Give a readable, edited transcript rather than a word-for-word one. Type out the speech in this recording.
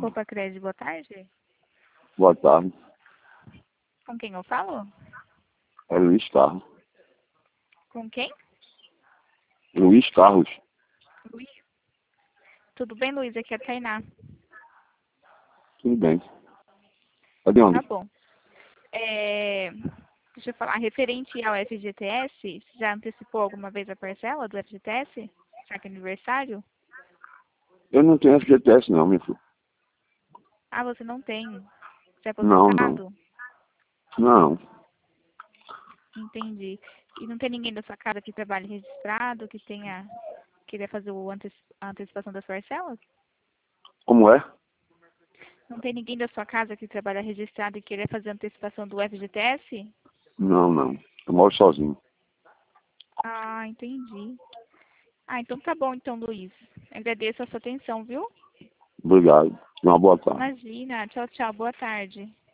Copa Cred, boa tarde. Boa tarde. Com quem eu falo? É Luiz Carlos. Com quem? Luiz Carlos. Luiz. Tudo bem, Luiz? Aqui é a Tainá. Tudo bem. É de onde? Tá bom. Deixa eu falar, referente ao FGTS, você já antecipou alguma vez a parcela do FGTS? Já que é aniversário? Eu não tenho FGTS não, meu filho. Ah, você não tem. Você é Não, não. aposentado? Não. Entendi. E não tem ninguém da sua casa que trabalhe registrado, que queria fazer a antecipação das parcelas? Como é? Não tem ninguém da sua casa que trabalha registrado e queria fazer a antecipação do FGTS? Não, não. Eu moro sozinho. Ah, entendi. Ah, então tá bom então, Luiz. Agradeço a sua atenção, viu? Obrigado. Uma boa tarde. Imagina. Tchau, tchau. Boa tarde.